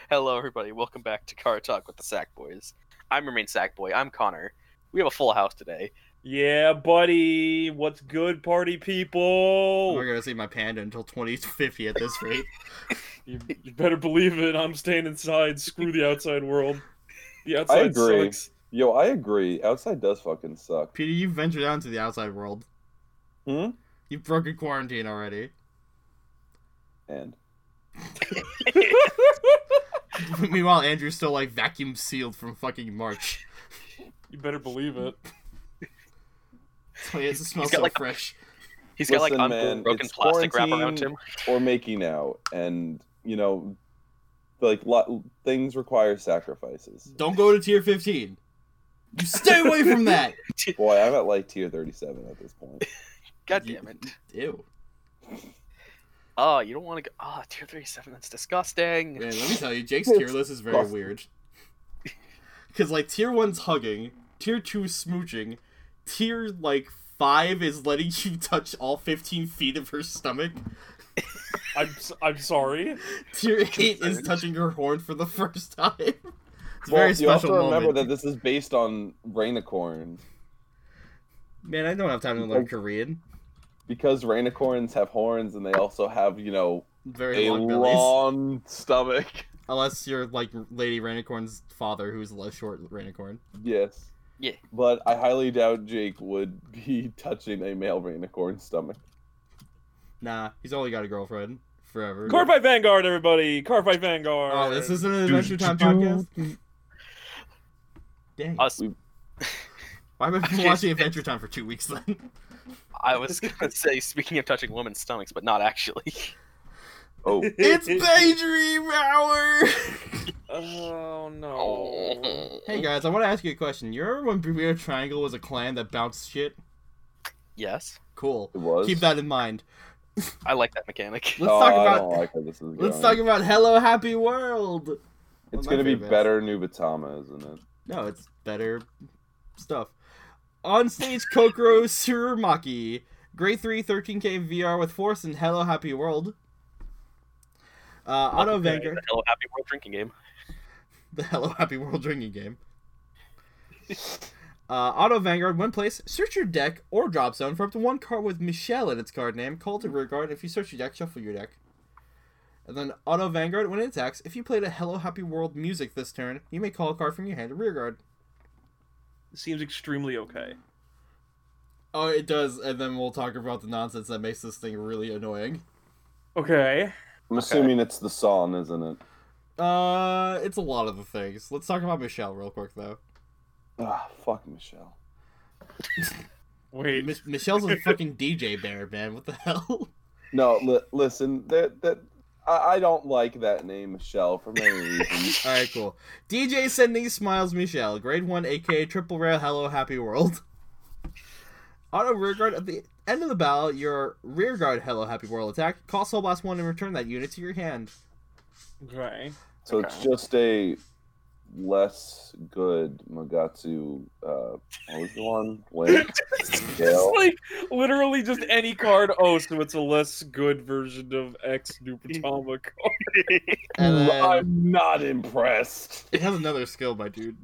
Hello, everybody. Welcome back to Car Talk with the Sack Boys. I'm your main Sack Boy. I'm Connor. We have a full house today. Yeah, buddy. What's good, party I'm people? not gonna see my panda until 2050 at this rate. You better believe it. I'm staying inside. Screw the outside world. The I outside agree. sucks. Yo, I agree. Outside does fucking suck. Peter, you've ventured out into the outside world. Hmm? You've broken quarantine already. And Meanwhile, Andrew's still like vacuum sealed from fucking March. You better believe it. So it smells He's got, so like, fresh. He's got Listen, like man, unbroken it's plastic wrap around quarantine. him. or making out, and like things require sacrifices. Don't go to tier 15. You stay away from that. Boy, I'm at like tier 37 at this point. God damn it. Ew. Oh, you don't want to go. Oh, tier 37. That's disgusting. Man, let me tell you, Jake's tier list is very weird. Because, like, tier 1's hugging, tier 2's smooching, tier, 5 is letting you touch all 15 feet of her stomach, I'm sorry. tier 8 is touching her horn for the first time. It's a Well, very you special also remember moment. that this is based on Rainicorn, Man, I don't have time to learn Korean. because Rainicorns have horns and they also have, Very a long bellies. long stomach. Unless you're, like, Lady Rainicorn's father, who's a short Rainicorn. Yes. Yeah. But I highly doubt Jake would be touching a male Rainicorn's stomach. Nah, he's only got a girlfriend. Forever. Carfight Vanguard, everybody. Carfight Vanguard. Oh, this isn't an Adventure Time podcast? Dang. Us. Why have I been watching Adventure Time for 2 weeks then? I was gonna say, speaking of touching women's stomachs, but not actually. Oh. It's Daydream Hour! Oh, no. Hey guys, I want to ask you a question. You remember when Bermuda Triangle was a clan that bounced shit? Yes, Cool. It was? Keep that in mind. I like that mechanic. Let's talk I about don't like how this is going. let's talk about Hello Happy World. It's my gonna be favorites. better Nubatama, isn't it? No, it's better stuff. On stage, Kokoro Tsurumaki, Grade 3 13K VR with Force and Hello Happy World. Auto Okay. Vanguard, The Hello Happy World drinking game. the Hello Happy World drinking game. Auto Vanguard, one place, search your deck or drop zone for up to one card with Michelle in its card name. Call to rear guard. If you search your deck, shuffle your deck. And then Auto Vanguard, when it attacks, if you played a Hello Happy World music this turn, you may call a card from your hand to rear guard. Seems extremely okay. Oh, it does, and then we'll talk about the nonsense that makes this thing really annoying. Okay. I'm assuming it's the song, isn't it? It's a lot of the things. Let's talk about Michelle real quick, though. Ah, fuck Michelle. Wait. Michelle's a fucking DJ bear, man. What the hell? No, listen, I don't like that name, Michelle, for many reasons. Alright, cool. DJ Sending Smiles Michelle, Grade 1 AK, Triple Rare Hello Happy World. Auto Rearguard, at the end of the battle, your Rearguard Hello Happy World attack, call Soul Blast 1 and return that unit to your hand. Okay. So it's just a less good Magatsu, what was the one? Link? It's Gale? like literally just any card. Oh, so it's a less good version of X Nubatama card. And then, I'm not impressed. it has another skill, my dude.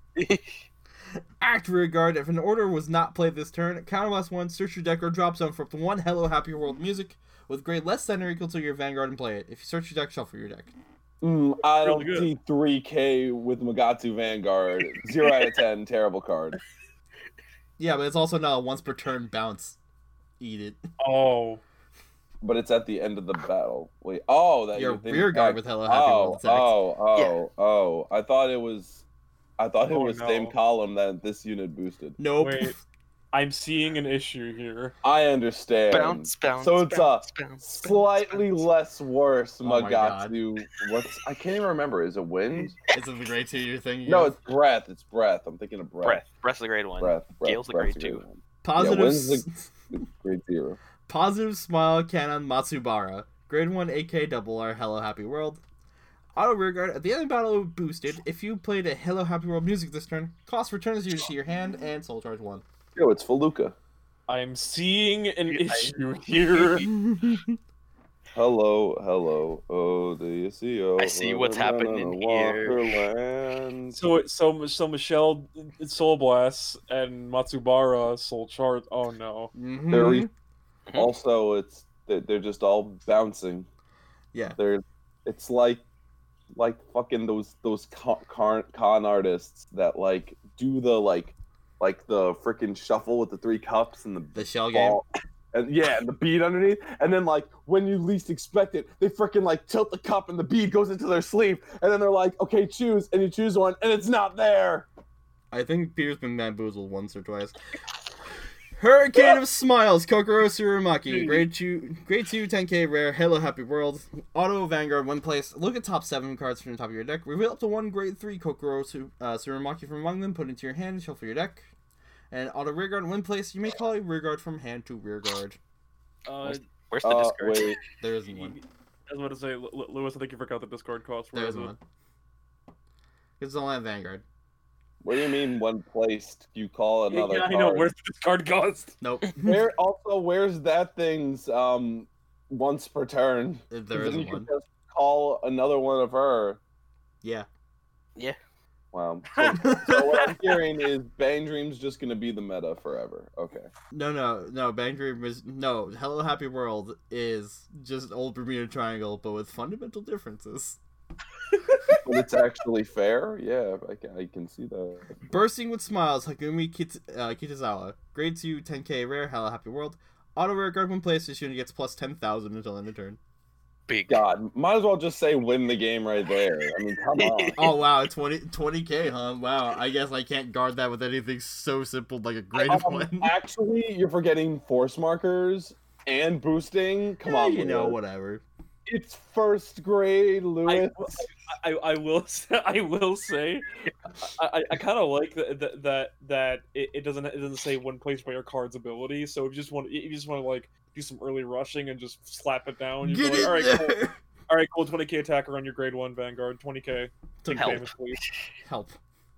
Act Rearguard, if an order was not played this turn, counterblast 1, search your deck or drop zone for up to one Hello Happy World music with grade less than or equal to your Vanguard and play it. If you search your deck, shuffle your deck. I don't Really see 3K with Magatsu Vanguard. 0 out of 10, terrible card. Yeah, but it's also not a once per turn bounce. Eat it. Oh. But it's at the end of the battle. Wait, oh, that Your you think rear guard back- with Hello Happy World attacks. Oh. I thought it was Oh, same no. column that this unit boosted. Nope. Wait. I'm seeing an issue here. I understand. Bounce, bounce. So it's bounce, a bounce, slightly bounce. less worse my God. Magatsu. I can't even remember. Is it wind? Is it the grade 2 you're thinking No, of? it's breath. It's breath. I'm thinking of breath. Breath. Breath's the grade 1. Breath. Gale's the grade breath's 2. one. Positive, Yeah, wind's Grade 0. Positive Smile Cannon Matsubara. Grade 1 AK Double R Hello Happy World. Auto Rearguard, at the end of the battle boosted, if you played a Hello Happy World music this turn, cost returns you to your hand and soul charge 1. Yo, it's Feluca. I'm seeing an issue here. Hello. Oh, do you see? Oh, I see what's happening here. Walkerland. So Michelle Soul Blast and Matsubara Soul Chart. Oh no. Mhm. Also, they're just all bouncing. Yeah. It's like fucking those con artists that like do the like the freaking shuffle with the 3 cups and The shell game. ball. And and the bead underneath, and then like when you least expect it, they freaking like tilt the cup and the bead goes into their sleeve, and then they're like, okay, choose, and you choose one, and it's not there. I think Peter's been bamboozled once or twice. Hurricane of Smiles, Kokoro Tsurumaki, grade 2, 10k rare, Hello Happy World, Auto Vanguard, 1 place. Look at top 7 cards from the top of your deck. Reveal up to 1 grade 3 Kokoro Tsurumaki from among them, put into your hand, shuffle your deck. And Auto Rearguard, 1 place. You may call a Rearguard from hand to Rearguard. Where's the discard? Wait, There isn't one. I was about to say, Lewis, I think you forgot the discard cost. There isn't one. It's only at Vanguard. what do you mean 1 place? You call another Yeah, I card? know. Where's the discard cost? Nope. Where's that thing's once per turn? If there Then you isn't can one. just call another one of her. Yeah. Wow. So what I'm hearing is Bang Dream's just gonna be the meta forever. Okay. No. Bang Dream is no. Hello Happy World is just old Bermuda Triangle, but with fundamental differences. But it's actually fair. Yeah, I can see that. Bursting with Smiles, Hagumi Kitazawa, grade 2, 10k rare, Hello Happy World. Auto Rearguard, 1 place. This unit gets plus 10,000 until end of turn. Big. God, might as well just say win the game right there. I mean, come on. Oh wow, 20k, huh? Wow, I guess I can't guard that with anything so simple like a grade of 1. Actually, you're forgetting force markers and boosting. Come on, you know, Lewis. whatever. It's first grade, Lewis. I will say I kind of like that it doesn't say 1 place by your card's ability. So if you just want to like do some early rushing and just slap it down, you go like, all right, cool. All right, cool. 20k attacker on your grade 1 Vanguard. 20k. Take Help. damage, please. Help.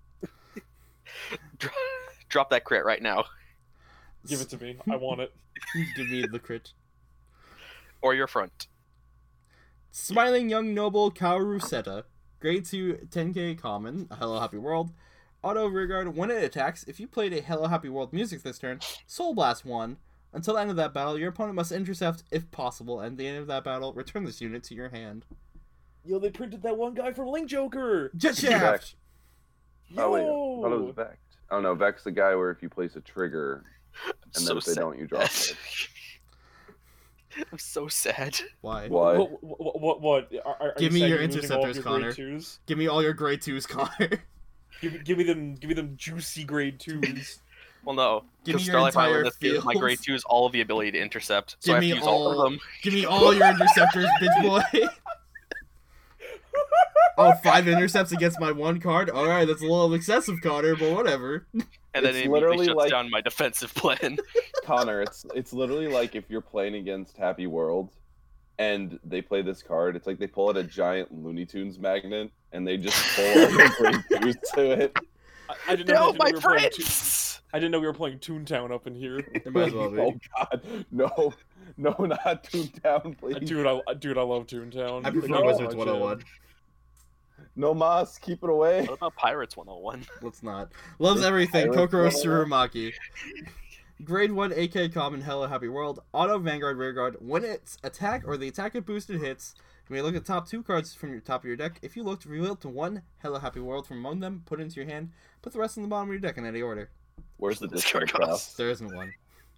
Drop that crit right now. Give it to me. I want it. Give me the crit. Or your front. Smiling Young Noble Kaoru Seta, grade 2, 10k common, Hello Happy World. Auto Rearguard, when it attacks, if you played a Hello Happy World music this turn, Soul Blast 1. Until the end of that battle, your opponent must intercept if possible, and at the end of that battle, return this unit to your hand. Yo, they printed that one guy from Link Joker. Jet Shaft! Oh wait, I thought it was Vex. Oh no, Vex the guy where if you place a trigger and then if they don't, you drop it. I'm so sad. Why? Why? What? Are Give you me saying your you're losing all of interceptors, your Connor. grade 2s? Give me all your grade 2s, Connor. Give me them juicy grade 2s. Well, no. Give me Because your Starlight Fire entire this gives my grade fields. 2 is all of the ability to intercept. So Give I have me to use all all- of them. Give me all your interceptors, bitch boy. Oh, 5 intercepts against my 1 card? Alright, that's a little excessive, Connor, but whatever. And then It's it immediately literally shuts like- down my defensive plan. Connor, it's literally like if you're playing against Happy World and they play this card, it's like they pull out a giant Looney Tunes magnet and they just pull all the grade 2s to it. I didn't No, know my we were playing friends! I didn't know we were playing Toontown up in here. It might as well be. Oh god, no, not Toontown, please. Dude, I love Toontown. I prefer No, Wizards jam. 101. No mas, keep it away. What about Pirates 101? Let's not. Loves It's everything, Pirates Kokoro 101. Tsurumaki. Grade 1 AK Common, Hello Happy World. Auto Vanguard Rearguard. When its attack or the attack it boosted hits, you may look at the top 2 cards from your top of your deck. If you looked, reveal up to 1 Hello Happy World from among them, put it into your hand, put the rest in the bottom of your deck in any order. Where's the Discard discard cost? cost? There isn't one.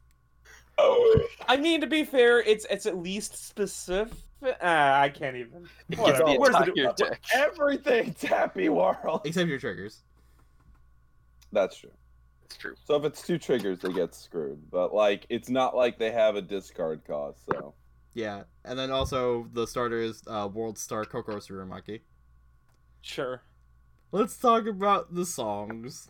I mean, to be fair, it's at least specific. I can't even. It gives Whatever. the Where's the entire deck. Everything's Happy World. Except your triggers. That's true. It's true. So if it's 2 triggers, they get screwed. But like, it's not like they have a discard cost. So Yeah, and then also the starter is World Star Kokoro Tsurumaki. Sure. Let's talk about the songs.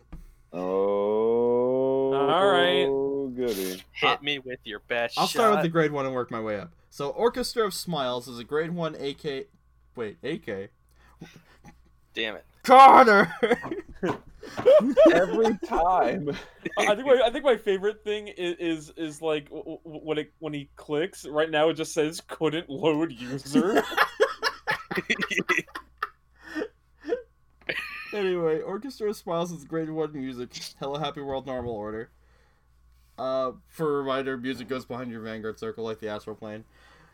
oh, Alright. goody. Hit me with your best I'll shot. start with the grade 1 and work my way up. So Orchestra of Smiles is a grade 1 AK. Wait, AK? Damn it. Connor! Every time. I think my favorite thing is like when he clicks. Right now it just says couldn't load user. Anyway, Orchestra Smiles is grade 1 music. Hello Happy World normal order. For a reminder, music goes behind your Vanguard circle like the astral plane.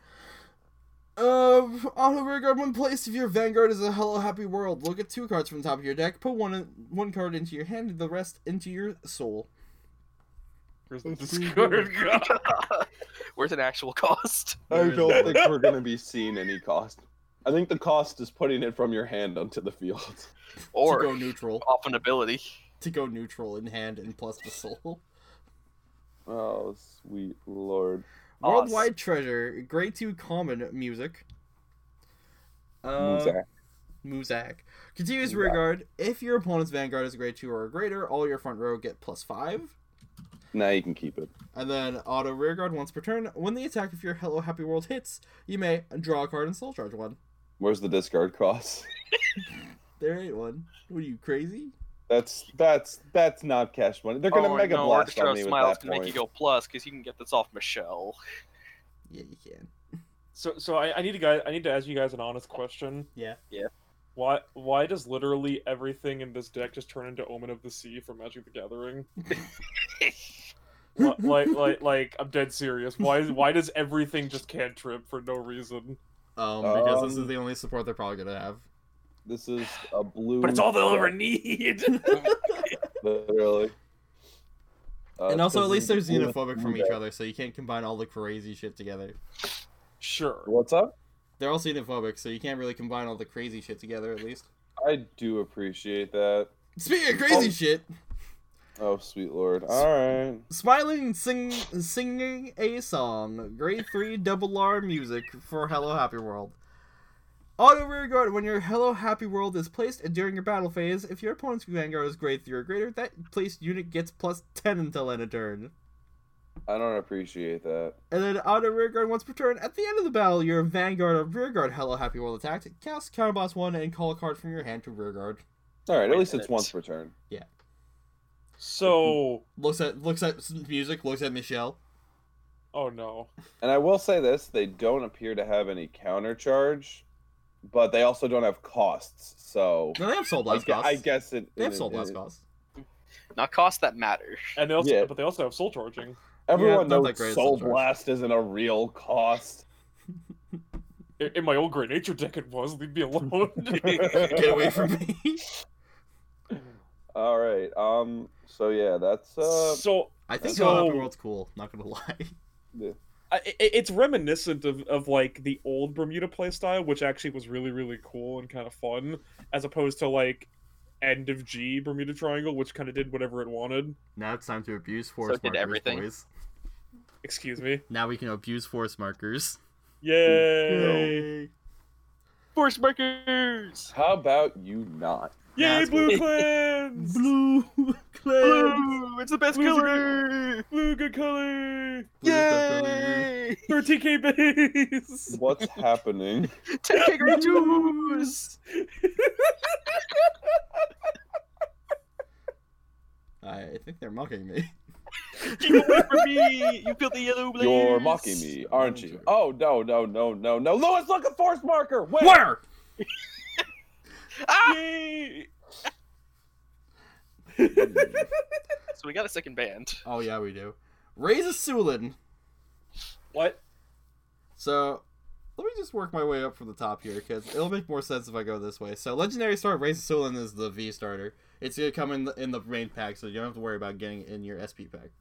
Auto Vanguard, when placed, if your Vanguard is a Hello Happy World, look at 2 cards from the top of your deck, put one card into your hand, and the rest into your soul. Where's the discard go? Where's an actual cost? I don't think we're gonna be seeing any cost. I think the cost is putting it from your hand onto the field. Or to go neutral. off an ability. To go neutral in hand and plus the soul. Oh, sweet lord. Worldwide Treasure, grade 2 common music. Muzak. Muzak. Continuous Muzak. Rearguard. If your opponent's Vanguard is grade 2 or greater, all your front row get +5. Nah, you can keep it. And then Auto Rearguard once per turn. When the attack of your Hello Happy World hits, you may draw a card and soul charge one. Where's the discard cost? There ain't one. What are you, crazy? That's not cash money. They're gonna Mega Blast Orchestra on me with Smiles that can make point. you go plus because you can get this off Michelle. Yeah, you can. So I need to ask you guys an honest question. Yeah. Yeah. Why does literally everything in this deck just turn into Omen of the Sea from Magic the Gathering? like I'm dead serious. Why does everything just cantrip for no reason? Because this is the only support they're probably gonna have. This is a blue. But it's all they'll ever need. Literally. And also, at least they're this is blue xenophobic from and each red. other, so you can't combine all the crazy shit together. Sure. What's up? They're all xenophobic, so you can't really combine all the crazy shit together, at least. I do appreciate that. Speaking of crazy shit, Oh, sweet lord. Alright. Smiling singing a song. Grade 3 double R music for Hello Happy World. Auto Rearguard, when your Hello Happy World is placed during your battle phase, if your opponent's Vanguard is grade 3 or greater, that placed unit gets +10 until end of turn. I don't appreciate that. And then Auto Rearguard once per turn, at the end of the battle, your Vanguard or Rearguard Hello Happy World attacked, cast Counterblast 1 and call a card from your hand to Rearguard. Alright, at least Wait, it's once per turn. So, Looks at music, looks at Michelle. oh no. And I will say this, they don't appear to have any counter charge, but they also don't have costs, so No, they have Soul Blast costs. I guess it They have Soul Blast costs. Not costs that matter. And they also, Yeah. but they also have soul charging. everyone not that knows great at Soul Soul Charge. Blast isn't a real cost. In my old Great Nature deck, it was. Leave me alone. Get away from me. Alright, so yeah, that's So I think So- Hello Happy World's cool, not gonna lie. it's reminiscent of like the old Bermuda playstyle, which actually was really, really cool and kind of fun, as opposed to like end of G Bermuda Triangle, which kind of did whatever it wanted. Now it's time to abuse So force it did markers, everything. boys. Excuse me. Now we can abuse force markers. Yay! Force markers! how about you not? Yay, That's Blue cool. Clans! Blue clan. Blue! It's the best Blue's a color! Blue, good color! Yay! 13k base! What's happening? 10k grade 2s! I think they're mocking me. Keep away from me! You filthy yellow blades! You're mocking me, aren't you? Oh, no. Lewis, look at force marker! Where? Where? Ah! Yay! So we got a second band. Oh yeah, we do. Raise a Sulin. What? So, let me just work my way up from the top here, because it'll make more sense if I go this way. So, Legendary Start, Raise a Sulin is the V starter. It's going to come in the main pack, so you don't have to worry about getting it in your SP pack.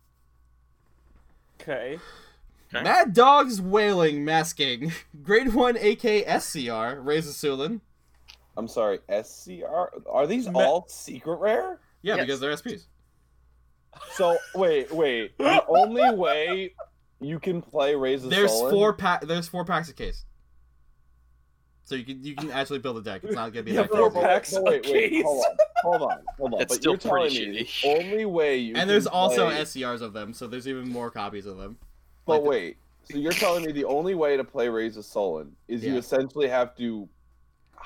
Okay. Okay. Mad Dog's Wailing Masking. Grade 1 AK SCR, Raise a Sulin. I'm sorry, SCR? Are these all secret rare? Yeah, Yes. because they're SPs. So, wait. The only way you can play Raise the There's Sullen... there's 4 packs a case. So you can actually build a deck. It's not gonna be Yeah, that four crazy. packs. Wait, case. hold on. That's But still you're telling pretty me shitty. the only way you And there's can also play... SCRs of them, so there's even more copies of them. But like- wait, so you're telling me the only way to play Raise the Sullen is you Yeah. essentially have to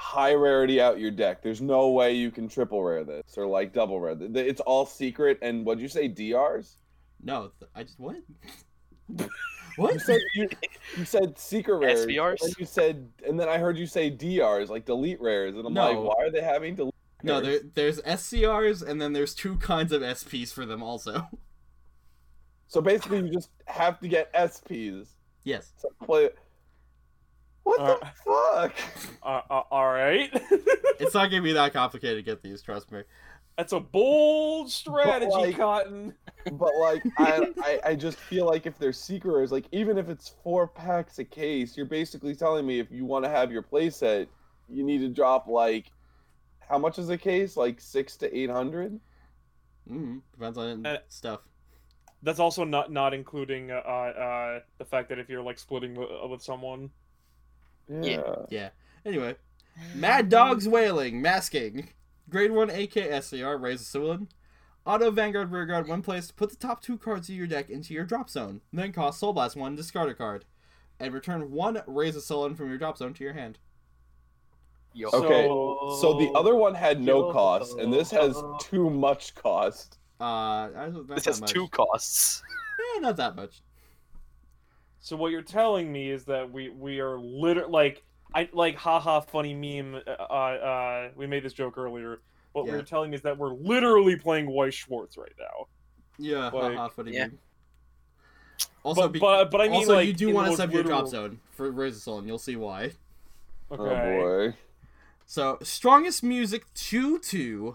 high rarity out your deck. There's no way you can triple rare this or like double rare. It's all secret. And what'd you say, DRs? No, I just what? What? You said secret rares. SVRs? And then I heard you say DRs, like delete rares, and I'm like, No. why are they having delete? No, rares? there's SCRs and then there's 2 kinds of SPs for them also. So basically, you just have to get SPs. Yes. To play. What the fuck? All right. It's not gonna be that complicated to get these, trust me. That's a bold strategy, like- Cotton. But like, I just feel like if they're secret rares, like even if it's 4 packs a case, you're basically telling me if you want to have your playset, you need to drop like, how much is a case? Like 600 to 800. Depends on stuff. That's also not including the fact that if you're like splitting with someone. Yeah. Anyway, Mad Dogs Wailing, Masking, Grade 1 AK SCR, Raise a Sulin. Auto Vanguard Rearguard, when placed, put the top 2 cards of your deck into your drop zone. Then cost Soul Blast 1, discard a card. And return 1 Raise a Sulin from your drop zone to your hand. Yo. Okay, so the other one had no cost, and this has too much cost. This has 2 costs. Not that much. So what you're telling me is that we are literally like haha funny meme. We made this joke earlier. What Yeah. we're telling me is that we're literally playing Weiss Schwartz right now. Yeah, Like, haha, funny yeah. meme. Also, But I mean, also like, you do in want the to sub your drop literal- zone for Raise a Sulin. You'll see why. Okay. Oh boy. So, Strongest Music 2-2.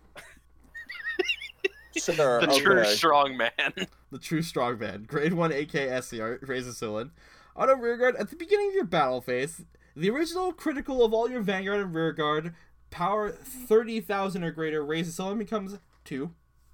Sure. The true strong man. The true strongman. Grade 1 AK SCR, Raise a Sulin. Auto Rearguard, at the beginning of your battle phase, the original critical of all your Vanguard and Rearguard, power 30,000 or greater, Raise a Sulin becomes 2.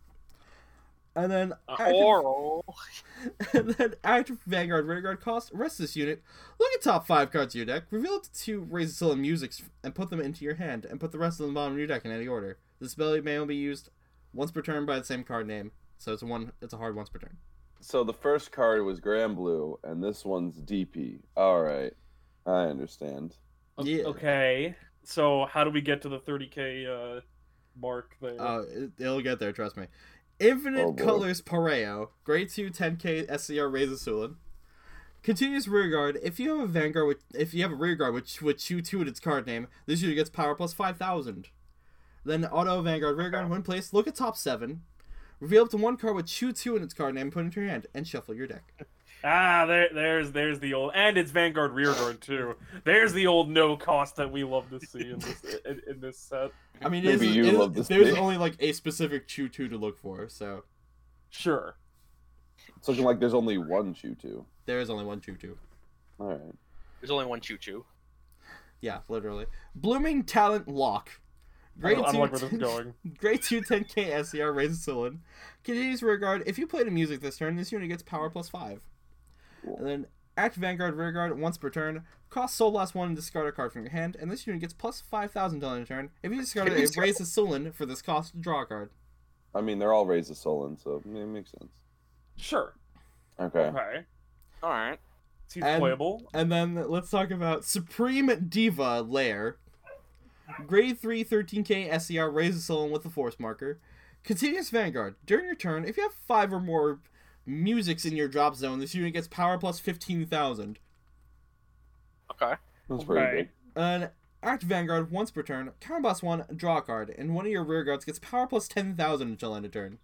And then Oral. and then active Vanguard Rearguard cost, rest this unit. Look at top 5 cards of your deck, reveal up to 2 Raise a Sulin musics, and put them into your hand, and put the rest of them bottom of your deck in any order. This ability may only be used once per turn by the same card name, so it's a hard once per turn. So the first card was Grand Blue, and this one's DP. All right, I understand. Yeah. Okay. So how do we get to the 30k mark there? It'll get there, trust me. Infinite Oh, boy. Colors Pareo, Grade 2 10k SCR Raise a Sulin. Continuous Rearguard, if you have a Rearguard which would chew 2 at its card name, this unit gets power plus 5,000. Then Auto Vanguard Rearguard, when placed, look at top 7. Reveal up to 1 card with chew 2 in its card name, put it into your hand, and shuffle your deck. There's the old, and it's Vanguard Rearguard too. There's the old no cost that we love to see in this set. I mean, Maybe you love this there's thing. only like a specific chew 2 to look for, so Sure. It's looking like there's only one Choo-Choo. there is only one chew 2. All right. There's only one choo-choo. Yeah, literally. Blooming Talent Lock. I don't like where this is going. Grade 2 10k SCR Raise a Sulin. Continuous Rearguard. If you play the music this turn, this unit gets power plus 5. Cool. And then act Vanguard Rearguard once per turn. Cost Soul Blast 1 and discard a card from your hand. And this unit gets plus 5,000 on a turn. If you discard it, Raise a Sulin for this cost, draw a card. I mean, they're all Raise a Sulin, so it makes sense. Sure. Okay. Okay. All right. Seems And- playable. And then let's talk about Supreme Diva Lair. Grade 3 13k SCR Raise a Sulin with the Force Marker. Continuous Vanguard. During your turn, if you have 5 or more musics in your drop zone, this unit gets power plus 15,000. Okay. That's pretty Okay. good. And act Vanguard once per turn. Counterboss 1, draw a card, and one of your rear guards gets power plus 10,000 until end of turn.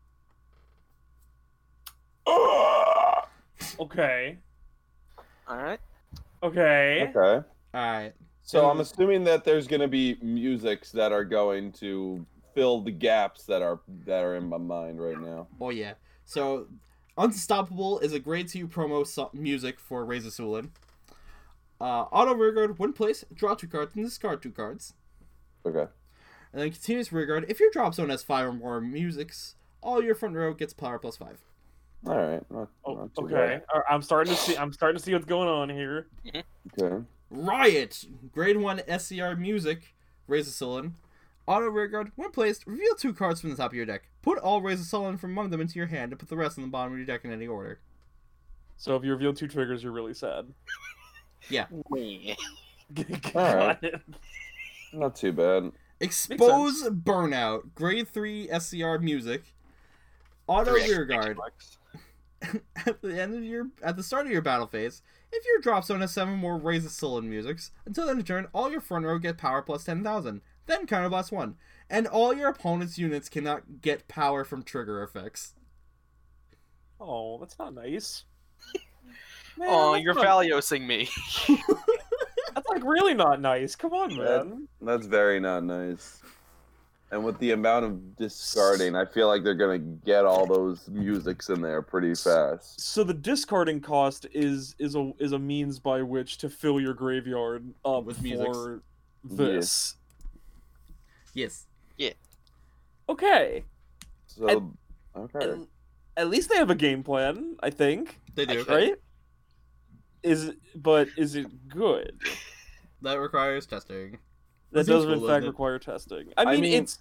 Okay. All right. Okay. Okay. Alright. So I'm assuming that there's going to be musics that are going to fill the gaps that are in my mind right now. Oh yeah. So, Unstoppable is a grade 2 promo music for Raise a Sulin. Auto Rearguard, when placed, draw 2 cards and discard 2 cards. Okay. And then Continuous Rearguard, if your drop zone has 5 or more musics, all your front row gets power plus 5. All right. Oh, Not too okay. I'm starting to see what's going on here. bad. Okay. Riot! Grade 1 SCR Music, Raise a Sulin. Auto Rearguard, when placed, reveal 2 cards from the top of your deck. Put all Raise a Sulin from among them into your hand and put the rest on the bottom of your deck in any order. So if you reveal 2 triggers, you're really sad. Yeah. Meh. Got Alright. it. Not too bad. Expose Burnout, grade 3 SCR music, auto Three rear exclamation guard. marks. At the start of your battle phase, if your drop zone has 7 more Raise the Sullen musics, until the end of turn, all your front row get power plus 10,000. Then counterblast 1. And all your opponent's units cannot get power from trigger effects. Oh, that's not nice. Man, Oh, that's you're not- Valiosing me. That's like really not nice. Come on, man. That's very not nice. And with the amount of discarding, I feel like they're gonna get all those musics in there pretty fast. So the discarding cost is a means by which to fill your graveyard up With for musics. this. Yes. Okay. So, okay. At least they have a game plan, I think. They do. Okay. Right? Is it good? That requires testing. That Seems does in cool, fact doesn't it? require testing. I mean, it's.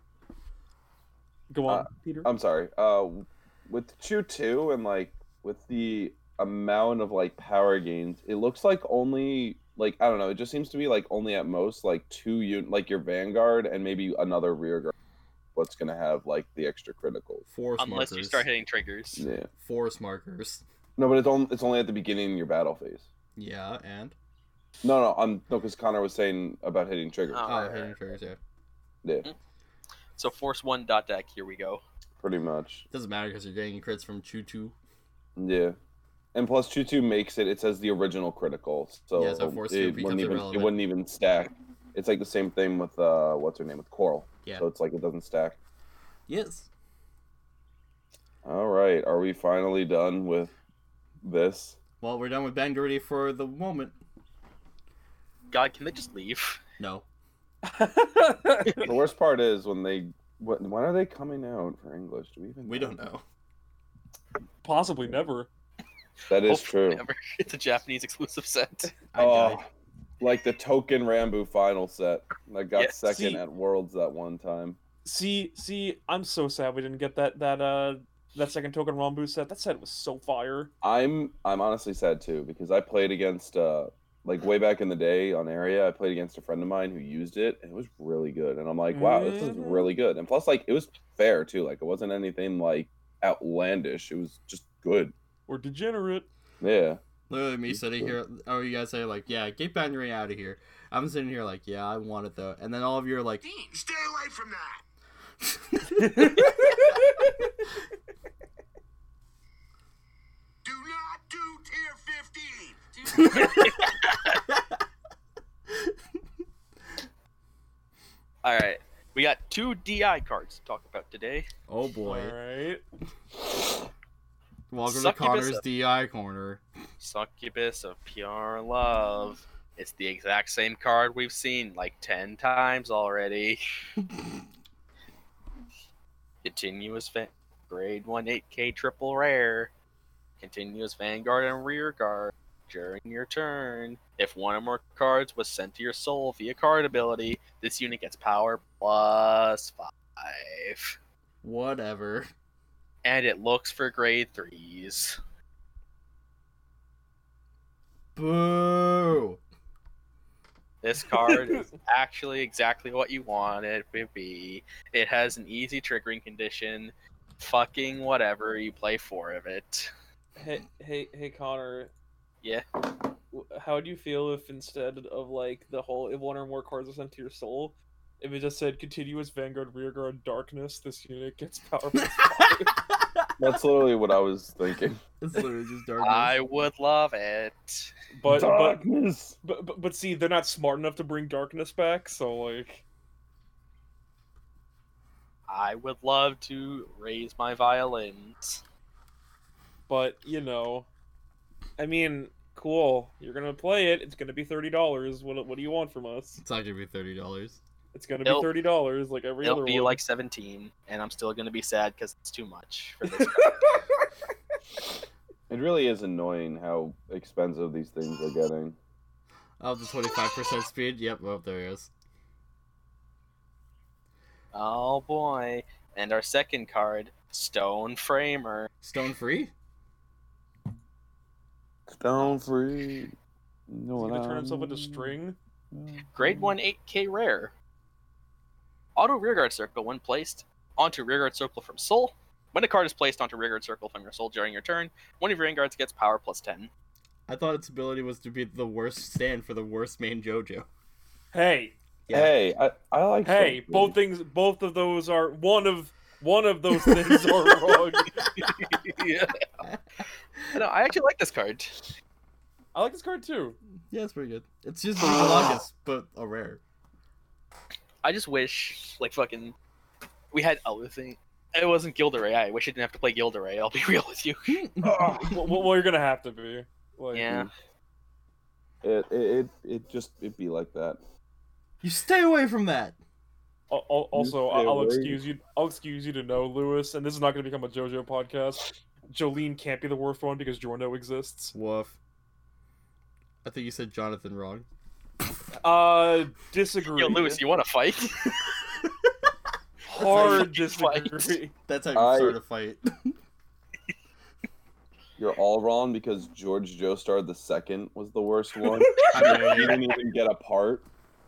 Go on, Peter. I'm sorry. With Chew 2 and like with the amount of like power gains, it looks like only like I don't know. It just seems to be like only at most like 2 like your Vanguard and maybe another rear guard. What's gonna have like the extra critical? Force Unless markers. you start hitting triggers. Yeah. Force markers. No, but it's only at the beginning of your battle phase. Yeah, and? No, because Connor was saying about hitting triggers. Oh. Oh, right, hitting right. triggers, yeah. Yeah, So Force 1 dot deck, here we go. pretty much. Doesn't matter because you're getting crits from Choo-Choo. Yeah. And plus, Chew 2 makes it says the original critical, so, Yeah, so Force 2 becomes it irrelevant. wouldn't even stack. It's like the same thing with what's her name with Coral. Yeah. So it's like it doesn't stack. Yes. All right, are we finally done with this? Well, we're done with Bangarity for the moment. God, can they just leave? No. The worst part is when are they coming out for English? Do we even? We don't know. Possibly never. That is Hopefully true. never. It's a Japanese exclusive set. I Oh, died. like the token Rambo final set that got Yeah, second see- at Worlds that one time. See, I'm so sad we didn't get that second token Rambu set. That set was so fire. I'm honestly sad too because I played against like way back in the day on Area. I played against a friend of mine who used it and it was really good. And I'm like, wow, this is Mhm. really good. And plus, like, it was fair too. Like, it wasn't anything like outlandish. It was just good. Or degenerate. Yeah. Literally me sitting here. Oh, you guys say, like, yeah, get Bangarity out of here. I'm sitting here like, yeah, I want it though. And then all of you are like, Dean, stay away from that. Do not do tier 15. All right, we got 2 DI cards to talk about today. oh boy. Alright. Welcome to Succubus Connor's of- DI corner. Succubus of Pure Love. It's the exact same card we've seen like 10 times already. Continuous grade 1 8k triple rare. Continuous Vanguard and Rear Guard during your turn. If one or more cards was sent to your soul via card ability, this unit gets power plus 5. Whatever. And it looks for grade 3s. Boo! This card is actually exactly what you want it to be. It has an easy triggering condition. Fucking whatever, you play 4 of it. Hey, Connor. Yeah. How do you feel if instead of like the whole if one or more cards are sent to your soul, if it just said continuous Vanguard, Rearguard, Darkness, this unit gets power plus 5? That's literally what I was thinking. It's literally just darkness. I would love it. But Darkness. but see, they're not smart enough to bring Darkness back, so like. I would love to raise my violins. But you know, I mean, cool. You're gonna play it. It's gonna be $30. What do you want from us? It's not gonna be $30. It's gonna be It'll- $30 like every It'll other be one. like 17, and I'm still gonna be sad because it's too much for this. It really is annoying how expensive these things are getting. Oh, the 25% speed? Yep, well, there he is. Oh boy. And our second card, Stone Framer. Stone free? Stone free. You know He's what gonna turn I himself into mean? string. Grade 1 8K rare. Auto rearguard circle when placed onto rearguard circle from soul. When a card is placed onto rearguard circle from your soul during your turn, one of your vanguards gets power plus 10. I thought its ability was to be the worst stand for the worst main JoJo. Hey, Yeah. Hey, I like. hey, something. both of those are one of those things are wrong. Yeah. No, I actually like this card. I like this card too. Yeah, it's pretty good. It's just Galactus, but a rare. I just wish, like, fucking, we had other things. It wasn't Gilderay. I wish I didn't have to play Gilderay. I'll be real with you. Well, you're gonna have to be. Like, Yeah. It be like that. You stay away from that. Also, stay I'll away. excuse you to know, Lewis, and this is not going to become a JoJo podcast. Jolene can't be the worst one because Jorno exists. Woof. I think you said Jonathan wrong. Disagree. Yo, Lewis, you want to fight? Hard Fight. disagree. That's how you start a fight. You're all wrong because George Joestar II was the worst one. I mean, You didn't even get a part.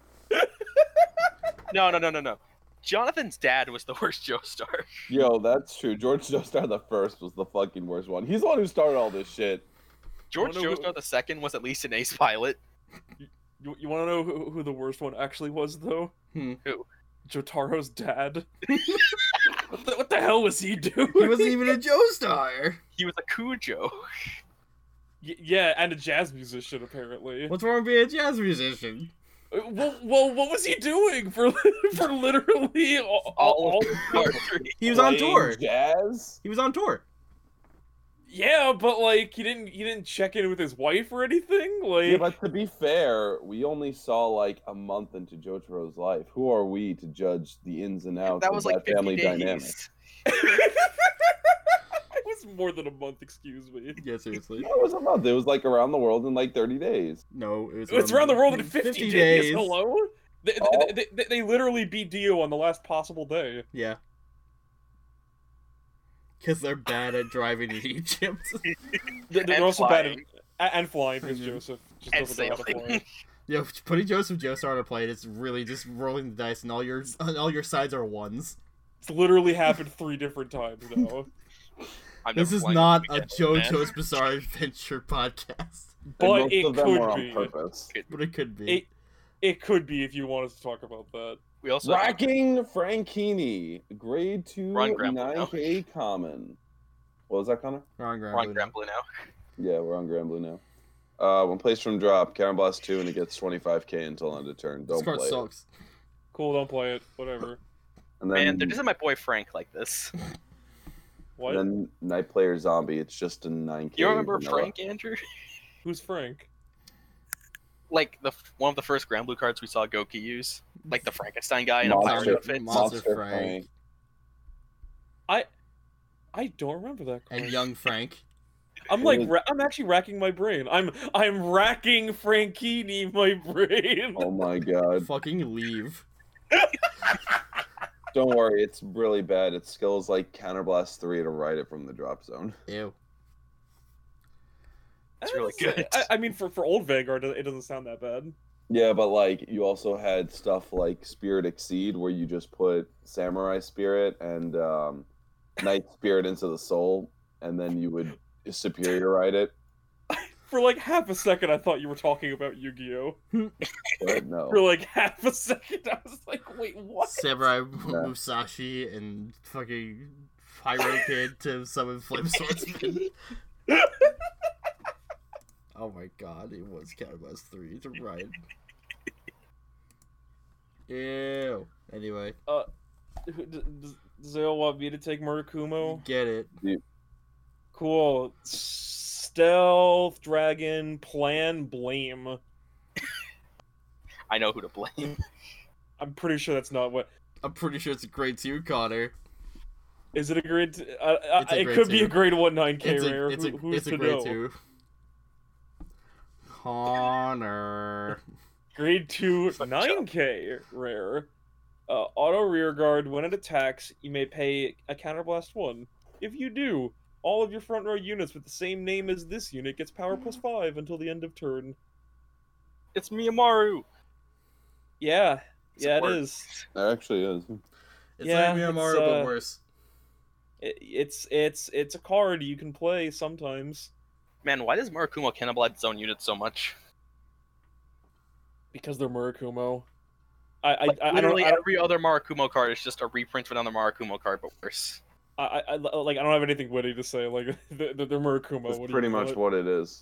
No. Jonathan's dad was the worst Joestar. Yo, that's true. George Joestar I was the fucking worst one. He's the one who started all this shit. George Wanna know Joestar II was at least an ace pilot. You want to know who the worst one actually was, though? Hmm. Who? Jotaro's dad. What the hell was he doing? He wasn't even a Joestar. He was a Cujo. Yeah, and a jazz musician, apparently. What's wrong with being a jazz musician? Well, what was he doing for literally all He was on Playing tour. Jazz? He was on tour. Yeah, but like he didn't check in with his wife or anything. Like Yeah, but to be fair, we only saw like a month into Jotaro's life. Who are we to judge the ins and outs That of was like that 50 family days. dynamic? it was more than a month. Excuse me. Yeah, seriously. No, it was a month. It was like around the world in like 30 days. No, it was. It's around the world in 50 days. Hello. Oh. They literally beat Dio on the last possible day. Yeah. Because they're bad at driving in Egypt. They're And also flying. bad and flying because Mhm. Joseph just And doesn't know how to sailing. fly. Yo, putting Joseph Joestar on a plane is really just rolling the dice, and all your sides are ones. It's literally happened 3 different times now. I'm This never is flying not a again, man. JoJo's Bizarre Adventure podcast, And But most it of them were on could be. purpose. but it could be. It could be if you wanted to talk about that. We also Racking Franchini, grade 2, Ron Gramble now. 9K common. What was that, Connor? Wrong we're on ground. Grand Blue now. Yeah, we're on Grand Blue now. When placed from drop, Karen Blast 2, and it gets 25k until end of turn. This Don't card play it. sucks. Cool, don't play it. Whatever. And then, Man, there isn't my boy Frank like this. What? then Night Player Zombie, it's just a 9k. You remember vanilla. Frank, Andrew? Who's Frank? Like one of the first Grand Blue cards we saw Goki use, like the Frankenstein guy in a pirate Monster- outfit. Monster Frank. I don't remember that. And card. young Frank. I'm like, I'm actually racking my brain. I'm racking Franchini my brain. Oh my god. Fucking leave. Don't worry, it's really bad. It skills like Counterblast 3 to ride it from the drop zone. Ew. It's really good. I mean, for old Vanguard, it doesn't sound that bad. Yeah, but like you also had stuff like Spirit Exceed where you just put Samurai Spirit and Knight Spirit into the soul, and then you would superior ride it. For like half a second, I thought you were talking about Yu-Gi-Oh. But no. For like half a second, I was like, wait, what? Samurai Musashi and fucking Pyro Kid to summon Flame Swordsman. Oh my god, it was Counterblast 3 to ride. Ew. Anyway, Does they all want me to take Murakumo? get it. Cool. Stealth, Dragon, Plan, Blame. I know who to blame. I'm pretty sure that's not what... I'm pretty sure it's a grade 2, Connor. Is it a grade... It's a it grade could be 2. a grade 1 9k It's rare. a Who's to grade know? 2. Connor. Grade 2 Fuck 9k rare. Auto rearguard. When it attacks, you may pay a counterblast 1. If you do, all of your front row units with the same name as this unit gets power plus 5 until the end of turn. It's Miyamaru. Yeah, yeah, it worse. is. It actually is. It's Yeah, like it's, Miyamoto, but worse. It's a card you can play sometimes Man, why does Murakumo cannibalize its own units so much? because they're Murakumo. Literally every other Murakumo card is just a reprint of another Murakumo card, but worse. I don't have anything witty to say. Like they're Murakumo. That's What do pretty you call much it? what it is.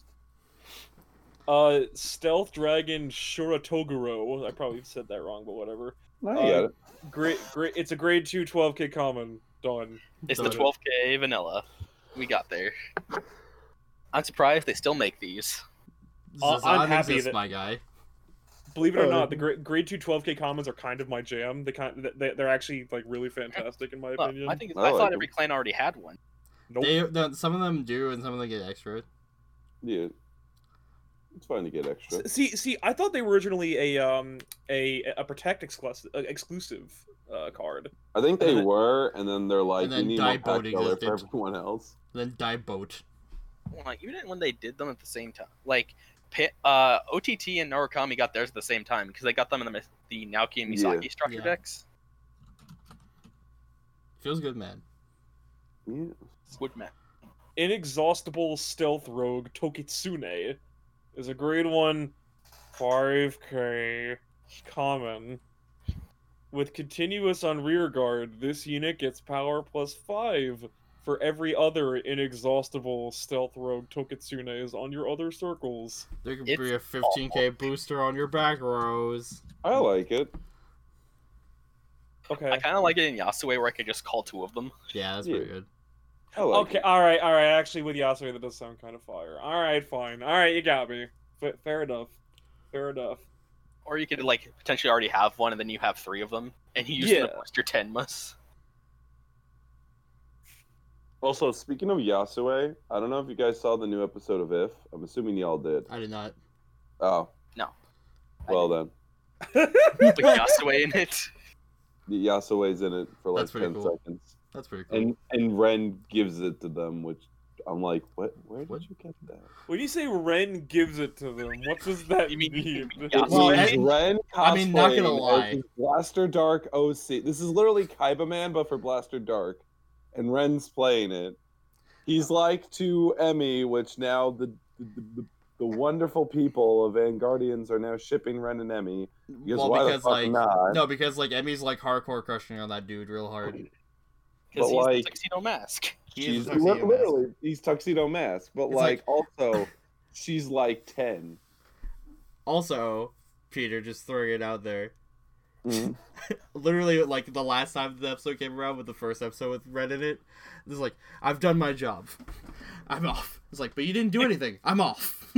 Stealth Dragon Shuratoguro. I probably said that wrong, but whatever. No, you got it. Great. It's a grade 2 12k common. Done. It's Done the it. 12k vanilla. We got there. I'm surprised they still make these. I'm Zazan happy exists, that- my guy. Believe it or Oh. not, the grade 2 12k commons are kind of my jam. They're actually like really fantastic in my Well, opinion. I think I I like thought them. every clan already had one. Nope. Some of them do, and some of them get extra. Yeah. It's fine to get extra. See, I thought they were originally a Protect exclusive card. I think they and then- were, and then they're like, and we then need more Die pack Boat color existed. for everyone else. Then Die Boat. Like, even when they did them at the same time, like OTT and Narukami got theirs at the same time because they got them in the Naoki and Misaki structure Yeah. decks. Feels good, man. Yeah. Woodman. Inexhaustible Stealth Rogue Tokitsune is a grade 1 5k common. With continuous on rear guard, this unit gets power +5 for every other inexhaustible Stealth Rogue Tokitsunes on your other circles. There could It's be a 15k booster on your back rows. I like it. Okay. I kind of like it in Yasue where I could just call 2 of them. Yeah, that's Yeah. pretty good. I like Okay, alright. Actually, with Yasue, that does sound kind of fire. Alright, fine. Alright, you got me. Fair enough. Fair enough. Or you could like potentially already have one and then you have 3 of them and you use them to boost your Tenmas. Also, speaking of Yasue, I don't know if you guys saw the new episode of If. I'm assuming y'all did. I did not. Oh. No. Well then. With Yasue in it. Yasue's in it for like That's pretty 10 cool. seconds. That's pretty cool. And Ren gives it to them, which I'm like, what? Where did What? you get that? When you say Ren gives it to them, what does that You mean- mean? Yeah, Well, It's and- Ren I mean, not gonna cosplaying lie. as his Blaster Dark OC. This is literally Kaiba Man, but for Blaster Dark, and Ren's playing it. He's like to Emmy, which now the wonderful people of Vanguardians are now shipping Ren and Emmy. Because Well, why because the fuck like not? no, because like Emmy's like hardcore crushing on that dude real hard. Because But, he's like- the Tuxedo Mask. He She's is a tuxedo mask. literally he's Tuxedo Mask, but It's like also she's like 10. Also, Peter, just throwing it out there. Mhm. Literally, like the last time the episode came around with the first episode with Red in it, it's like, I've done my job. I'm off. It's like, but you didn't do anything. I'm off.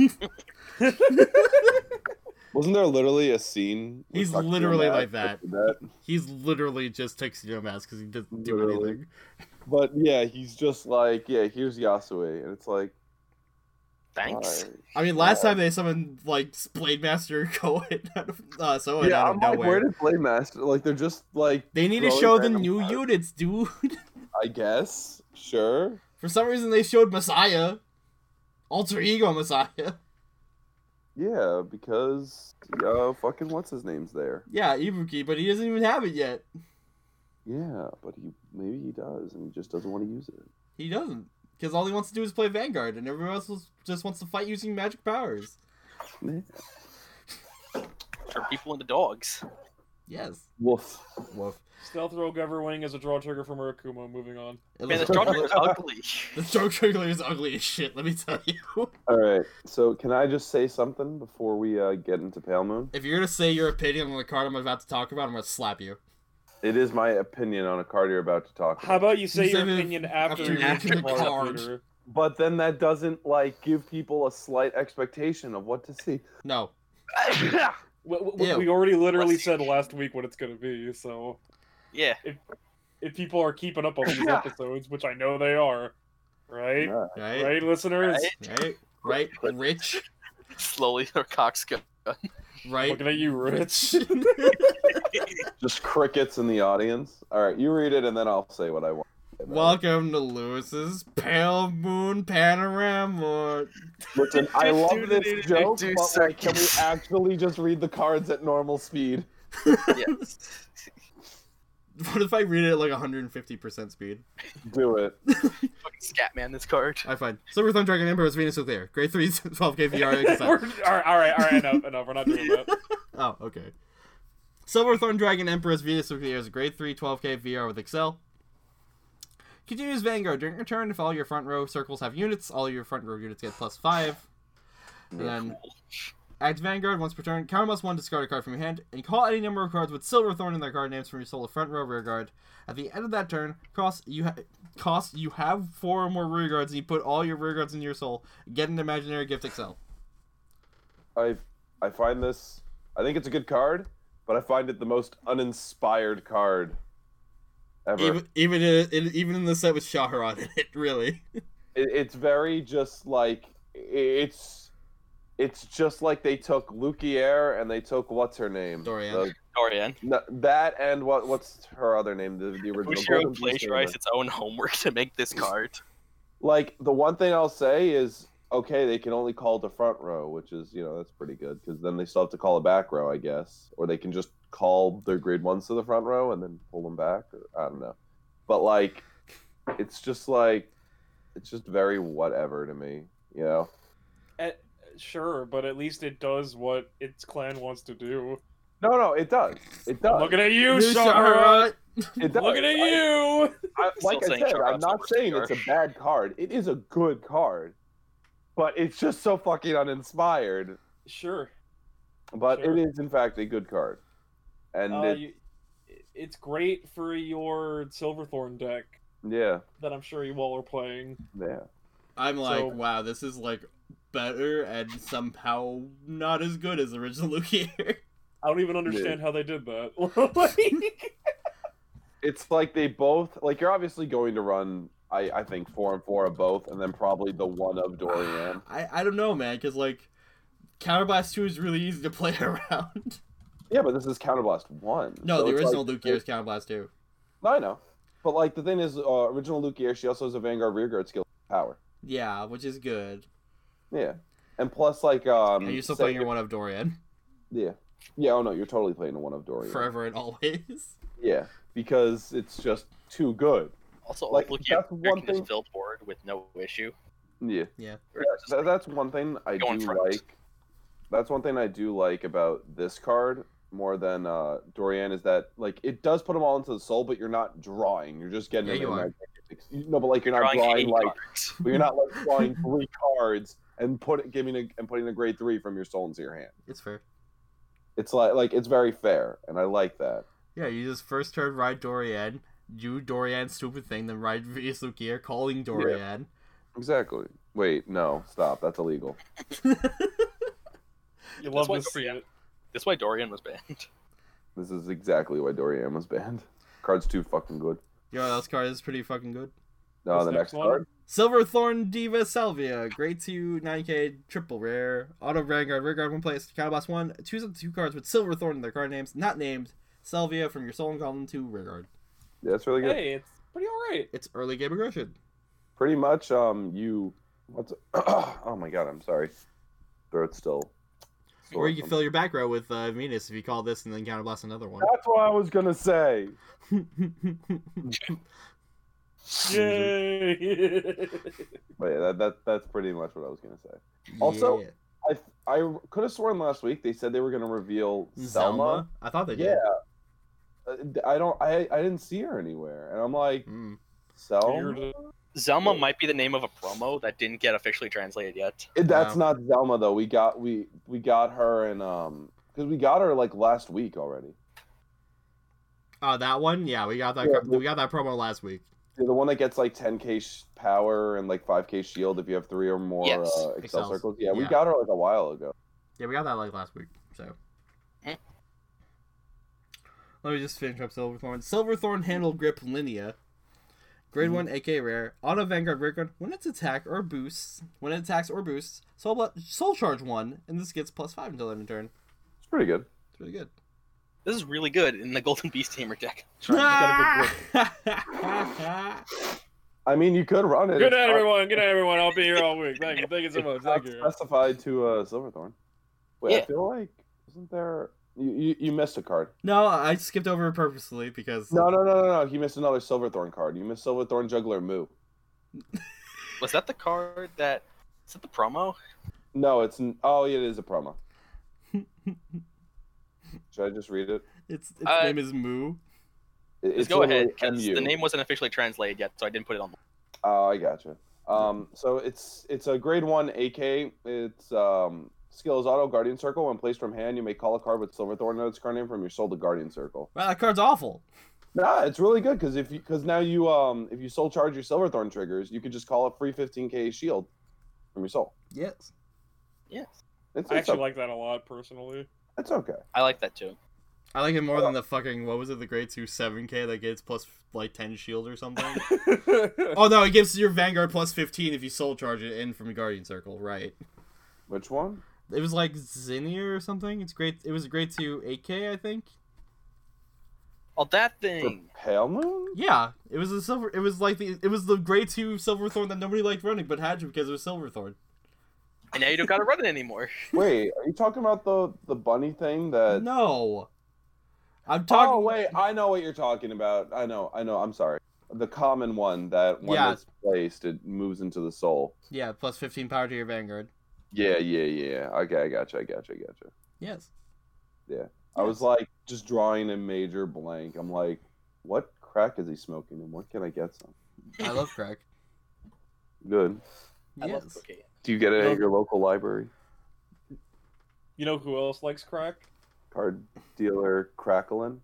Wasn't there literally a scene? with He's Tuxedo literally Mask like that. that? He's literally just tuxedo mask because he doesn't do Literally. anything. But yeah, he's just like, yeah, here's Yasue, and it's like, Thanks. why? I mean, last time they summoned like Blade Master Kohen out of Soen Yeah, out I'm of like, nowhere. where did Blade Master? Like, they're just like, They need to throwing show the random new cards. units, dude. I guess, sure. For some reason, they showed Messiah, Alter Ego Messiah. Yeah, because fucking what's his name's there. Yeah, Ibuki, but he doesn't even have it yet. Yeah, but maybe he does, and he just doesn't want to use it. He doesn't, because all he wants to do is play Vanguard, and everyone else just wants to fight using magic powers. Meh. Turn people into dogs. Yes. Woof. Woof. Stealth Rogue Everwing is a draw trigger for Murakumo. Moving on. It Man, looks- this dog is ugly. the stroke trigger is ugly as shit, let me tell you. All right, so can I just say something before we get into Pale Moon? If you're gonna say your opinion on the card I'm about to talk about, I'm gonna slap you. It is my opinion on a card you're about to talk How about. about you say You your save it opinion after after you you read read the the card, card. Peter? But then that doesn't like give people a slight expectation of what to see. No. We Ew. already literally said last week what it's gonna be, so Yeah. if people are keeping up on these episodes, which I know they are, right? Yeah. Right? Right, listeners? Right? Rich? Slowly their cocks go. Right? Looking at you, Rich. Just crickets in the audience. All right, you read it, and then I'll say what I want. Welcome to Lewis's Pale Moon Panorama. Listen, I love this joke, Do but like, can we seconds. actually just read the cards at normal speed? Yes. What if I read it at like 150% speed? Do it. Fucking Scatman this card. I find Silverthorn Dragon Emperor's Venus Nuclear. Grade 3, 12k VR. All right, enough. We're not doing that. Oh, okay. Silverthorn Dragon Emperor's Venus Nuclear is a grade 3, 12k VR with Excel. Continuous Vanguard. During your turn, if all your front row circles have units, all your front row units get +5. And then act Vanguard once per turn. Counter +1, discard a card from your hand, and call any number of cards with Silverthorn in their card names from your solo front row rear guard. At the end of that turn, you have 4 or more rear guards, and you put all your rear guards in your soul. Get an imaginary gift Excel. I find this. I think it's a good card, but I find it the most uninspired card ever. Even in the set with Shaharan in it, really. It's very just like it's just like they took Lukier and they took what's her name? Dorian. Dorian. That and what's her other name? The original. Bushiro Golden Beast plagiarized its own homework to make this card. Like the one thing I'll say is okay, they can only call the front row, which is that's pretty good because then they still have to call a back row, I guess, or they can just call their grade 1s to the front row and then pull them back. Or, I don't know, but like it's just very whatever to me, Sure, but at least it does what its clan wants to do. No, it does. It does. I'm looking at you, Shaharan. Shaharan. It does. Looking at you. Like I saying said, Shaharan's I'm not saying it's a bad card. It is a good card, but it's just so fucking uninspired. Sure. But Sure. it is in fact a good card, and it's great for your Silverthorn deck yeah, that I'm sure you all are playing. yeah. I'm like, So- wow, this is like better and somehow not as good as original Lukier. I don't even understand how they did that. Like, It's like they both like you're obviously going to run. I think 4 and 4 of both, and then probably the one of Dorian. I don't know, man, because like Counterblast 2 is really easy to play around. Yeah, but this is Counterblast 1. No, so the it's original like, Lukier is Counterblast 2. I know, but like the thing is, original Lukier, she also has a Vanguard rearguard skill power. Yeah, which is good. Yeah, and plus like And you're still say playing your if- one of Dorian. Yeah. Yeah, oh no, you're totally playing a one of Dorian. Forever and always. Yeah, because it's just too good. Also, Like, look, that's you one can thing- just fill board with no issue. Yeah. Yeah. Or just, That's one thing I Go in do front. like. That's one thing I do like about this card more than Dorian is that like it does put them all into the soul, but you're not drawing. You're just getting Yeah, them you in are. magnetic. No, but like you're not drawing 8 like cards. but you're not like drawing 3 cards and putting a grade 3 from your soul into your hand. It's fair. It's like it's very fair, and I like that. Yeah, you just first turn ride Dorian, do Dorian's stupid thing, then ride Venus Lukier, calling Dorian. Exactly. Wait, no, stop. That's illegal. you love why to see it. That's why Dorian was banned. This is exactly why Dorian was banned. Card's too fucking good. Yo, this card is pretty fucking good. No, What's the next next one? card. Silverthorn Diva Salvia, grade 2, 9k, triple rare, auto Vanguard, rear guard, 1 place, Counterblast 1, choose up to 2 cards with Silverthorn in their card names, not named, Salvia from your soul and call them to rear guard. Yeah, it's really good. Hey, it's pretty alright. It's early game aggression. Pretty much, what's oh my god, I'm sorry. Throat's still Or you can sore. fill your back row with Venus if you call this and then Counterblast another one. That's what I was gonna say. Yay! But yeah, that's pretty much what I was gonna say. Also, Yeah. I could have sworn last week they said they were gonna reveal Selma. I thought they Yeah. did. I didn't see her anywhere, and I'm like, Mm. Selma. Weird. Zelma might be the name of a promo that didn't get officially translated yet. That's Wow. not Zelma though. We got her in because we got her like last week already. Oh, that one? Yeah, we got that. Yeah, We got that promo last week. Yeah, the one that gets like 10k power and like 5k shield if you have 3 or more Yes. Excel Excels. circles. Yeah, we Yeah. got her like a while ago. Yeah, we got that like last week. So. Hmm. Let me just finish up Silverthorn. Silverthorn Handle Grip Linea. Grade 1 AK rare. Auto Vanguard rear guard. When it attacks or boosts, Soul Charge 1, and this gets +5 until end of turn. It's pretty good. It's really good. This is really good in the Golden Beast Tamer deck. I mean, you could run it. Good It's night, not- everyone. Good night, everyone. I'll be here all week. Thank you. Thank you so much. It's not Thank you. specified to Silverthorn. Wait, I Yeah. feel like isn't there? You missed a card. No, I skipped over it purposely because No. You missed another Silverthorn card. You missed Silverthorn Juggler Moo. Was that the card that? Is that the promo? No, it's oh, it is a promo. Should I just read it? its name is Moo. Let's go ahead because the name wasn't officially translated yet, so I didn't put it on. Oh, I gotcha. So it's a grade 1 AK. It's skill is Auto Guardian Circle. When placed from hand, you may call a card with Silverthorn in its card name from your soul to Guardian Circle. Wow, that card's awful. Nah, it's really good because now you if you soul charge your Silverthorn triggers, you could just call a free 15k shield from your soul. Yes. Yes, It's I actually okay. like that a lot personally. It's okay. I like that too. I like it more than the fucking, what was it, the grade 2 7k that gets plus like 10 shield or something? Oh no, it gives your Vanguard plus 15 if you soul charge it in from your Guardian Circle, right? Which one? It was like Zinnia or something. It's great. It was a grade 2 8k, I think. Oh, that For thing. Pale Moon? Yeah, it was a silver. It was like it was the grade 2 Silverthorn that nobody liked running, but had to because it was Silverthorn. And now you don't gotta run it anymore. Wait, are you talking about the bunny thing that? No, I'm talking. Oh wait, I know what you're talking about. I know. I'm sorry. The common one that when Yeah. it's placed, it moves into the soul. Yeah, plus 15 power to your Vanguard. Yeah. Okay, I gotcha. Yes. I was like just drawing a major blank. I'm like, what crack is he smoking and what can I get some? I love crack. Good. I love Yes. cocaine. Do you get it No. at your local library? You know who else likes crack? Card dealer Cracklin?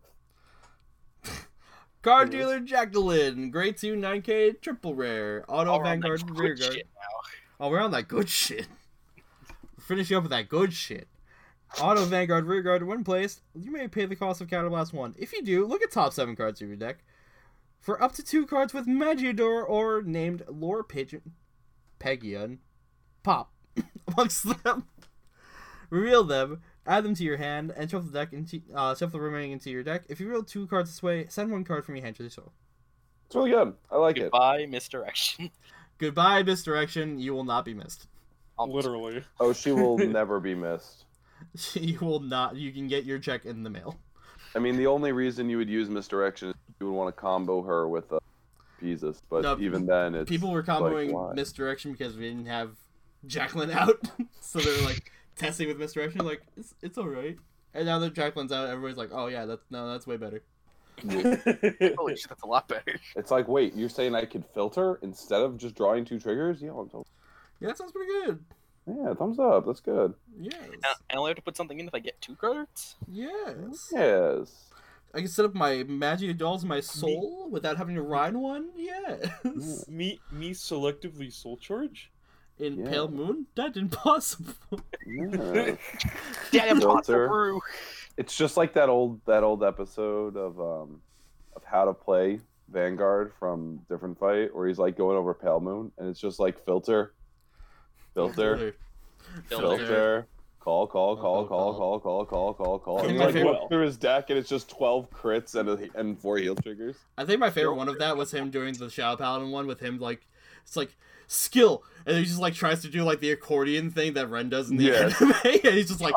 Card dealer Jacqueline, grade 2 9k triple rare, auto All right, Vanguard like, rear good guard. shit now. Oh, we're on that good shit. We're finishing up with that good shit. Auto Vanguard rear guard when placed, you may pay the cost of Counterblast 1. If you do, look at top 7 cards of your deck. For up to 2 cards with Magiador or named Lore Pigeon, Pegion, Pop amongst them. Reveal them, add them to your hand, and shuffle the deck into shuffle the remaining into your deck. If you roll 2 cards this way, send 1 card from your hand to the soul. It's really good. I like it. Goodbye, misdirection. Goodbye, misdirection. You will not be missed. Literally. Oh, she will never be missed. You will not. You can get your check in the mail. I mean, the only reason you would use misdirection is you would want to combo her with Jesus, but No, even then, it's People were like, comboing why? misdirection because we didn't have Jacqueline out, so they were like testing with misdirection. Like it's all right. And now that Jacqueline's out, everybody's like, oh yeah, that's way better. Holy shit, that's a lot better. It's like, wait, you're saying I could filter instead of just drawing 2 triggers? Yeah, Yeah, that sounds pretty good. yeah, thumbs up. That's good. Yes. I only have to put something in if I get 2 cards? Yes. Yes. I can set up my magic dolls in my soul without having to ride one. Yes. Me selectively soul charge? In Yeah. Pale Moon, that's impossible. Yeah. Yeah, impossible Filter. brew. It's just like that old episode of How to Play Vanguard from Different Fight, where he's like going over Pale Moon, and it's just like filter, Filter. call. I think And my like favorite- going through his deck, and it's just 12 crits and 4 heal triggers. I think my favorite one of that was him doing the Shadow Paladin one with him like it's like skill, and he just like tries to do like the accordion thing that Ren does in the Yeah. anime, and he's just like,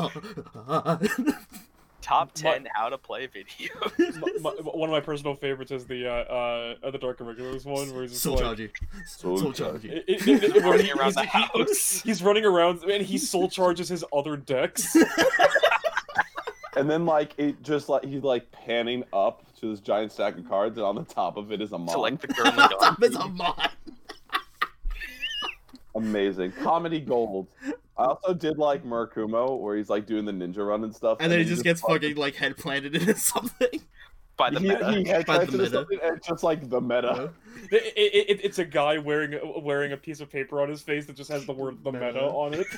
Top 10 how to play video. One of my personal favorites is the Dark Irregulars one, where he's just Soul like... Chargy, Soul Soul Chargy. Chargy. Where Running around the house. He's running around and he soul charges his other decks. And then like it just like he's like panning up to this giant stack of cards, and on the top of it is a mon. So like the girly dog. It's a mod. Amazing comedy gold. I also did like Murakumo, where he's like doing the ninja run and stuff, And then he just gets fucking like head planted into something. By the meta. he head By the plants into meta. something, and it's just like the meta. It's a guy wearing a piece of paper on his face that just has the word the meta on it.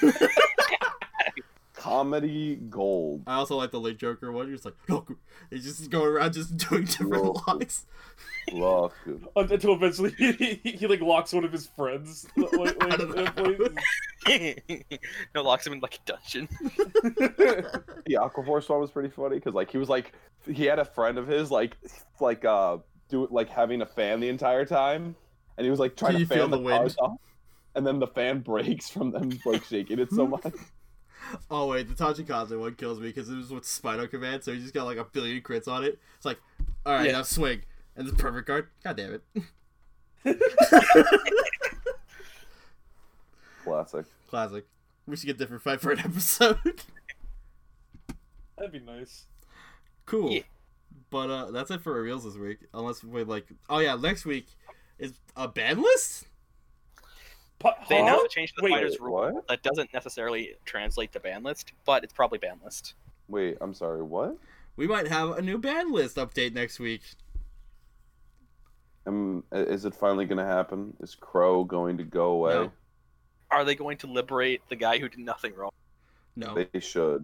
Comedy gold. I also like the late Joker one. He's like, look, he's just going around just doing different Look. lines. Look. Until eventually he like locks one of his friends. Like, Out of the like, No, locks him in like a dungeon. The Aquaforce one was pretty funny because like he was like he had a friend of his like having a fan the entire time, and he was like trying Can to you feel fan the the wind? cars off, and then the fan breaks from them like shaking it so much. Oh wait, the Tachikaze one kills me because it was with Spino Command, so he just got like 1 billion crits on it. It's like, alright, Yeah. now swing. And the perfect card. God damn it. Classic. Classic. We should get different fight for an episode. That'd be nice. Cool. Yeah. But that's it for reveals this week. Unless we like, oh yeah, next week is a ban list. They Huh? announced a change to the Wait, fighters rule what? that doesn't necessarily translate to ban list, but it's probably ban list. Wait, I'm sorry, what? We might have a new ban list update next week. Is it finally going to happen? Is Crow going to go away? No. Are they going to liberate the guy who did nothing wrong? No. They should.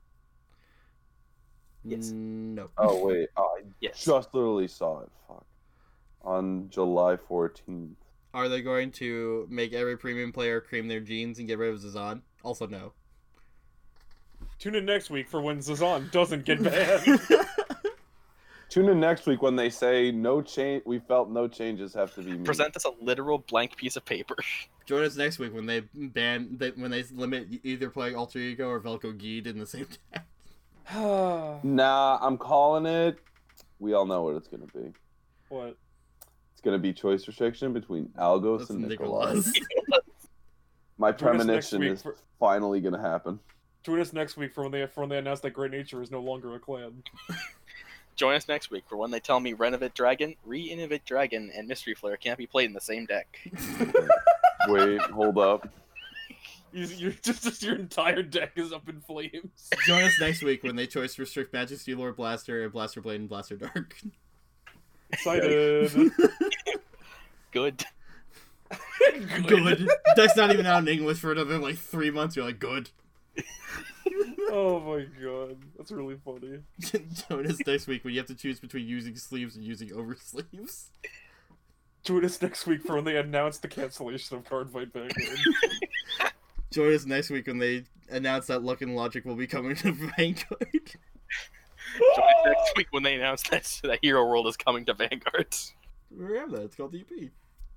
Yes. No. Oh, wait. Oh, I Yes. just literally saw it. Fuck. On July 14th. Are they going to make every premium player cream their jeans and get rid of Zazan? Also, no. Tune in next week for when Zazan doesn't get banned. Tune in next week when they say no change. We felt no changes have to be made. Present us a literal blank piece of paper. Join us next week when they when they limit either playing Alter Ego or Velko Geed in the same deck. Nah, I'm calling it. We all know what it's gonna be. What? It's gonna be choice restriction between Algos That's and Nicholas. Nicholas. My Join us next premonition week is for- finally gonna happen. Join us next week for when they announce that Great Nature is no longer a clan. Join us next week for when they tell me Renovate Dragon, Re-Innovate Dragon, and Mystery Flare can't be played in the same deck. Wait, hold up. You're just your entire deck is up in flames. Join us next week when they choice restrict Majesty Lord Blaster and Blaster Blade and Blaster Dark. Excited. Good. Good. Deck's not even out in English for another like 3 months. You're like, good. Oh my god, that's really funny. Join us next week when you have to choose between using sleeves and using oversleeves. Join us next week for when they announce the cancellation of Card Fight Vanguard. Join us next week when they announce that Luck and Logic will be coming to Vanguard. Join us next week when they announce that Hero World is coming to Vanguard. We have that. It's called DP.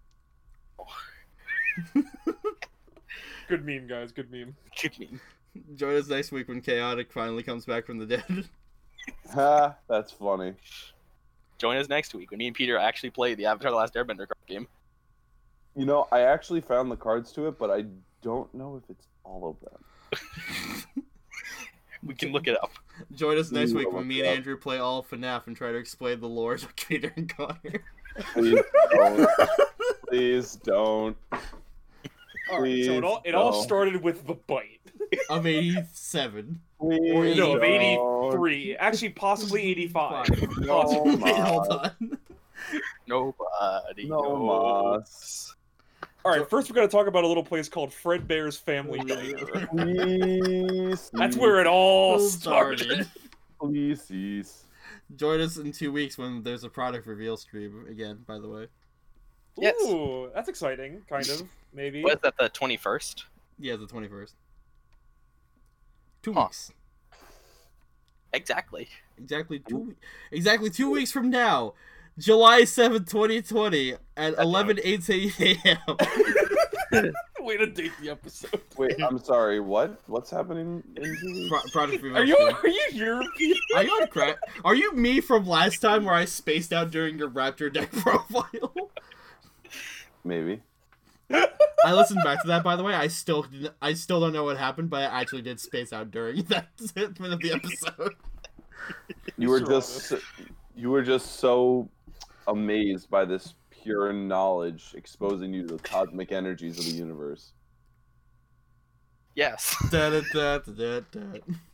Good meme, guys. Good meme. Good meme. Join us next week when Chaotic finally comes back from the dead. Ha, that's funny. Join us next week when me and Peter actually play the Avatar: The Last Airbender card game. You know, I actually found the cards to it, but I don't know if it's all of them. We can look it up. Join us next Ooh, week I when me looked and it up. Andrew play all of FNAF and try to explain the lore to Peter and Connor. Please don't. Please don't. Alright, so it all started with the bite. I'm 87. Please No, of don't. 83. Actually, possibly 85. No, Possibly. Wait, hold Mas. on. Nobody No, knows. Mas. Alright, first we're going to talk about a little place called Fredbear's Family Oh, Diner. Please. That's where it all Started. started. Please. Join us in 2 weeks when there's a product reveal stream again, by the way. Yes. Ooh, that's exciting, kind of, maybe. What is that, the 21st? Yeah, the 21st. 2 Huh. weeks. Exactly. Exactly 2 weeks from now. July 7th, 2020 at 11:08 a.m. Way to date the episode. Wait, I'm sorry. What? What's happening in 2 weeks? Product reveal Are you stream. European? Are you on crack? Are you me from last time where I spaced out during your Raptor deck profile? Maybe. I listened back to that, by the way. I still don't know what happened, but I actually did space out during that segment of the episode. You were Sure. just so amazed by this pure knowledge exposing you to the cosmic energies of the universe. Yes. Da-da-da-da-da-da.